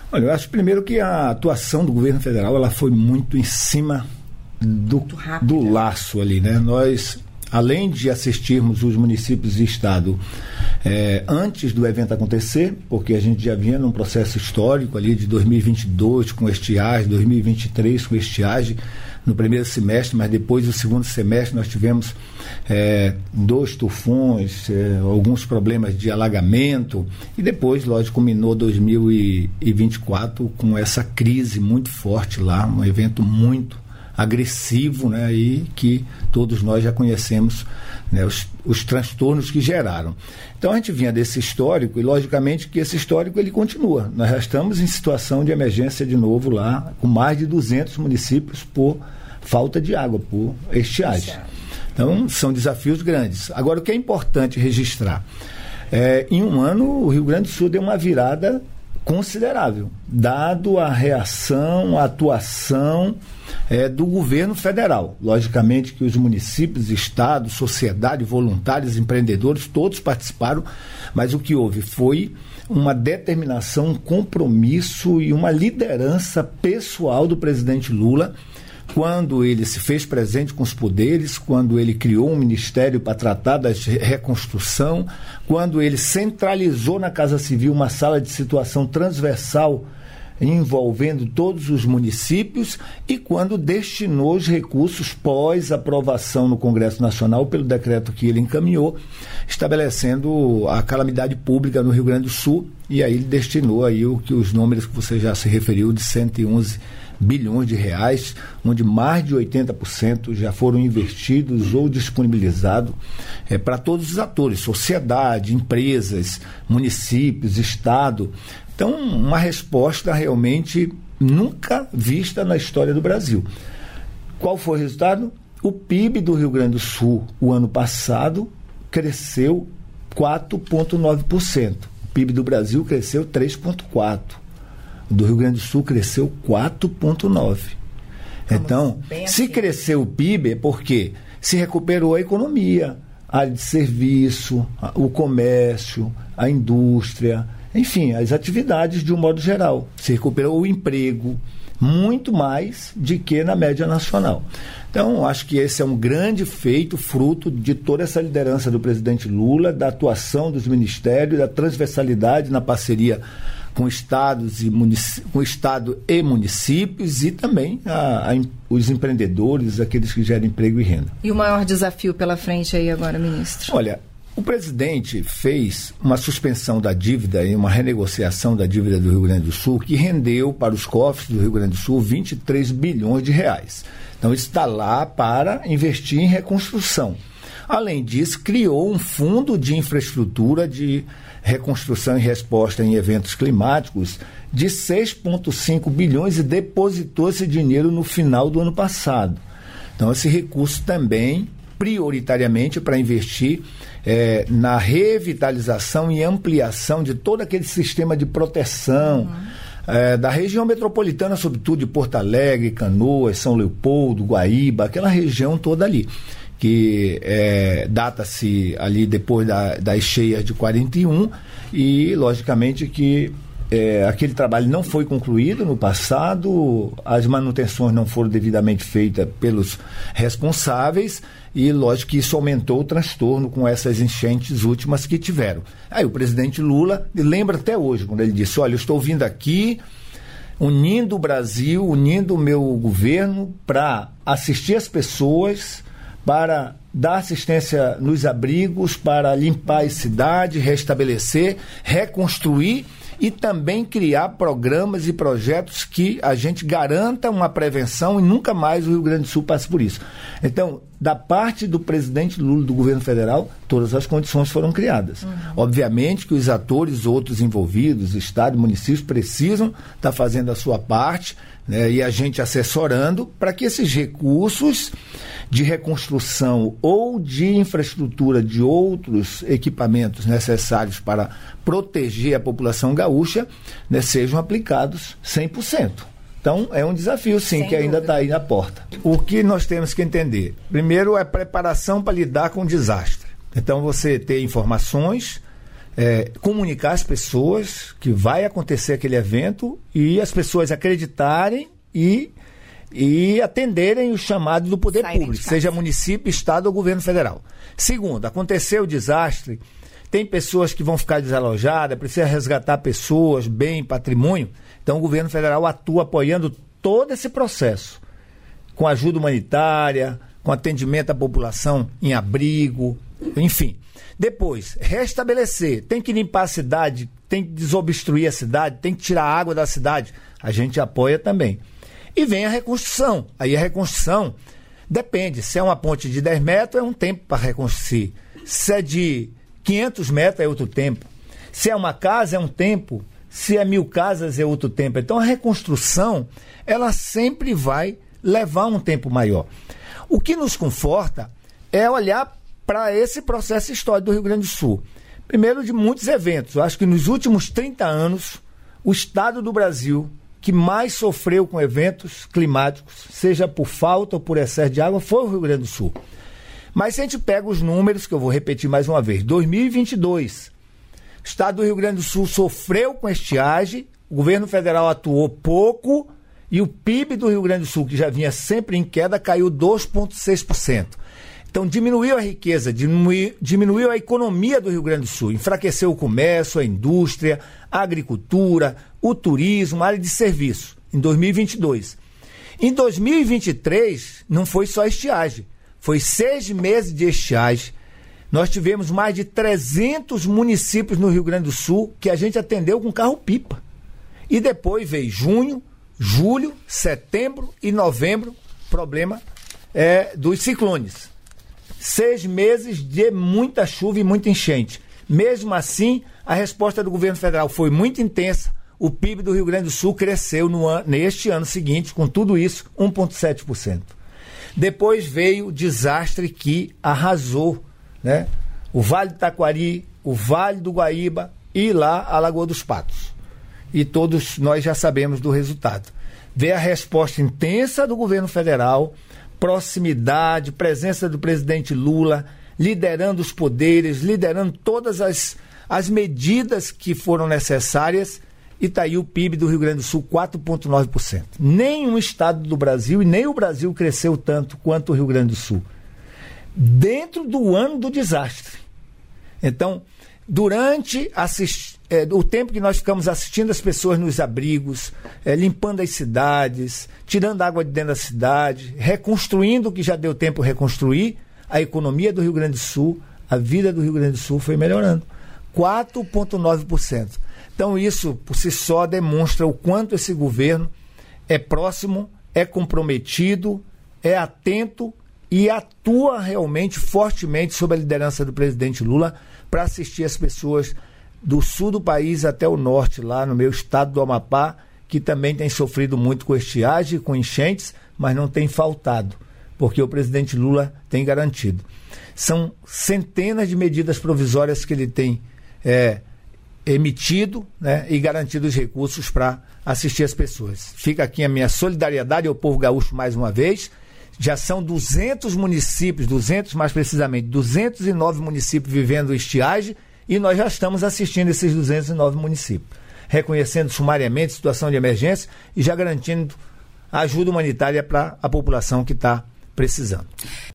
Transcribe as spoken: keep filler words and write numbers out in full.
Olha, eu acho primeiro que a atuação do governo federal ela foi muito em cima do, do laço ali, né? Nós, além de assistirmos os municípios e estado é, antes do evento acontecer, porque a gente já vinha num processo histórico ali de dois mil e vinte e dois com estiagem, dois mil e vinte e três com estiagem no primeiro semestre, mas depois do segundo semestre nós tivemos é, dois tufões, é, alguns problemas de alagamento e depois, lógico, culminou dois mil e vinte e quatro com essa crise muito forte lá, um evento muito agressivo, né, e que todos nós já conhecemos, né, os, os transtornos que geraram. Então a gente vinha desse histórico e logicamente que esse histórico ele continua. Nós já estamos em situação de emergência de novo lá, com mais de duzentos municípios por falta de água, por estiagem. Então são desafios grandes. Agora o que é importante registrar, é, em um ano o Rio Grande do Sul deu uma virada considerável, dado a reação, a atuação é, do governo federal. Logicamente que os municípios, estados, sociedade, voluntários, empreendedores, todos participaram, mas o que houve foi uma determinação, um compromisso e uma liderança pessoal do presidente Lula, quando ele se fez presente com os poderes, quando ele criou um ministério para tratar da reconstrução, quando ele centralizou na Casa Civil uma sala de situação transversal envolvendo todos os municípios e quando destinou os recursos pós-aprovação no Congresso Nacional pelo decreto que ele encaminhou, estabelecendo a calamidade pública no Rio Grande do Sul, e aí ele destinou aí o que os números que você já se referiu de cento e onze bilhões de reais, onde mais de oitenta por cento já foram investidos ou disponibilizados é, para todos os atores, sociedade, empresas, municípios, Estado. Então, uma resposta realmente nunca vista na história do Brasil. Qual foi o resultado? O P I B do Rio Grande do Sul, o ano passado, cresceu quatro vírgula nove por cento. O P I B do Brasil cresceu três vírgula quatro por cento. Do Rio Grande do Sul cresceu quatro vírgula nove por cento. Então, se cresceu o P I B é porque se recuperou a economia, a área de serviço, o comércio, a indústria, enfim, as atividades de um modo geral. Se recuperou o emprego, muito mais do que na média nacional. Então, acho que esse é um grande feito, fruto de toda essa liderança do presidente Lula, da atuação dos ministérios, da transversalidade na parceria com estados e munic... com estado e municípios e também a, a, os empreendedores, aqueles que geram emprego e renda. E o maior desafio pela frente aí agora, ministro? Olha, o presidente fez uma suspensão da dívida e uma renegociação da dívida do Rio Grande do Sul que rendeu para os cofres do Rio Grande do Sul vinte e três bilhões de reais. Então, isso está lá para investir em reconstrução. Além disso, criou um fundo de infraestrutura de reconstrução e resposta em eventos climáticos de seis vírgula cinco bilhões e depositou esse dinheiro no final do ano passado. Então, esse recurso também, prioritariamente, para investir é, na revitalização e ampliação de todo aquele sistema de proteção, uhum. É, da região metropolitana, sobretudo de Porto Alegre, Canoas, São Leopoldo, Guaíba, aquela região toda ali, que é, data-se ali depois da, das cheias de quarenta e um e, logicamente, que é, aquele trabalho não foi concluído no passado, as manutenções não foram devidamente feitas pelos responsáveis e, lógico, que isso aumentou o transtorno com essas enchentes últimas que tiveram. Aí o presidente Lula lembra até hoje, quando ele disse, olha, eu estou vindo aqui unindo o Brasil, unindo o meu governo para assistir as pessoas, para dar assistência nos abrigos, para limpar a cidade, restabelecer, reconstruir e também criar programas e projetos que a gente garanta uma prevenção e nunca mais o Rio Grande do Sul passe por isso. Então, da parte do presidente Lula, do governo federal, todas as condições foram criadas. Uhum. Obviamente que os atores, outros envolvidos, Estado e municípios, precisam estar fazendo a sua parte, né, e a gente assessorando para que esses recursos de reconstrução ou de infraestrutura de outros equipamentos necessários para proteger a população gaúcha, né, sejam aplicados cem por cento. Então, é um desafio, sim, Sem que ainda está aí na porta. O que nós temos que entender? Primeiro, é preparação para lidar com o desastre. Então, você ter informações, é, comunicar às pessoas que vai acontecer aquele evento e as pessoas acreditarem e, e atenderem o chamado do poder Saírem público, seja município, estado ou governo federal. Segundo, aconteceu o desastre, tem pessoas que vão ficar desalojadas, precisa resgatar pessoas, bem, patrimônio. Então o governo federal atua apoiando todo esse processo, com ajuda humanitária, com atendimento à população em abrigo, enfim. Depois, restabelecer, tem que limpar a cidade, tem que desobstruir a cidade, tem que tirar a água da cidade, a gente apoia também. E vem a reconstrução, aí a reconstrução depende, se é uma ponte de dez metros é um tempo para reconstruir, se é de quinhentos metros é outro tempo, se é uma casa é um tempo, se é mil casas é outro tempo. Então a reconstrução, ela sempre vai levar um tempo maior. O que nos conforta é olhar para esse processo histórico do Rio Grande do Sul. Primeiro, de muitos eventos. Eu acho que nos últimos trinta anos, o estado do Brasil que mais sofreu com eventos climáticos, seja por falta ou por excesso de água, foi o Rio Grande do Sul. Mas se a gente pega os números, que eu vou repetir mais uma vez, dois mil e vinte e dois, o estado do Rio Grande do Sul sofreu com estiagem, o governo federal atuou pouco e o P I B do Rio Grande do Sul, que já vinha sempre em queda, caiu dois vírgula seis por cento. Então diminuiu a riqueza, diminuiu, diminuiu a economia do Rio Grande do Sul, enfraqueceu o comércio, a indústria, a agricultura, o turismo, a área de serviço, em dois mil e vinte e dois. Em dois mil e vinte e três, não foi só estiagem, foi seis meses de estiagem. Nós tivemos mais de trezentos municípios no Rio Grande do Sul que a gente atendeu com carro-pipa. E depois veio junho, julho, setembro e novembro, problema é, dos ciclones. Seis meses de muita chuva e muita enchente. Mesmo assim, a resposta do governo federal foi muito intensa. O P I B do Rio Grande do Sul cresceu no an- neste ano seguinte, com tudo isso, um vírgula sete por cento. Depois veio o desastre que arrasou, né? O Vale do Taquari, o Vale do Guaíba e lá a Lagoa dos Patos. E todos nós já sabemos do resultado. Veio a resposta intensa do governo federal, proximidade, presença do presidente Lula, liderando os poderes, liderando todas as, as medidas que foram necessárias, e está aí o P I B do Rio Grande do Sul, quatro vírgula nove por cento. Nenhum estado do Brasil, e nem o Brasil cresceu tanto quanto o Rio Grande do Sul, dentro do ano do desastre. Então, durante assist, é, o tempo que nós ficamos assistindo as pessoas nos abrigos, é, limpando as cidades, tirando água de dentro da cidade, reconstruindo o que já deu tempo de reconstruir, a economia do Rio Grande do Sul, a vida do Rio Grande do Sul foi melhorando. quatro vírgula nove por cento. Então isso, por si só, demonstra o quanto esse governo é próximo, é comprometido, é atento e atua realmente fortemente sob a liderança do presidente Lula para assistir as pessoas do sul do país até o norte, lá no meu estado do Amapá, que também tem sofrido muito com estiagem, com enchentes, mas não tem faltado, porque o presidente Lula tem garantido. São centenas de medidas provisórias que ele tem é, emitido, né, e garantido os recursos para assistir as pessoas. Fica aqui a minha solidariedade ao povo gaúcho mais uma vez. Já são duzentos municípios, duzentos mais precisamente, duzentos e nove municípios vivendo estiagem, e nós já estamos assistindo esses duzentos e nove municípios, reconhecendo sumariamente situação de emergência e já garantindo ajuda humanitária para a população que está precisando.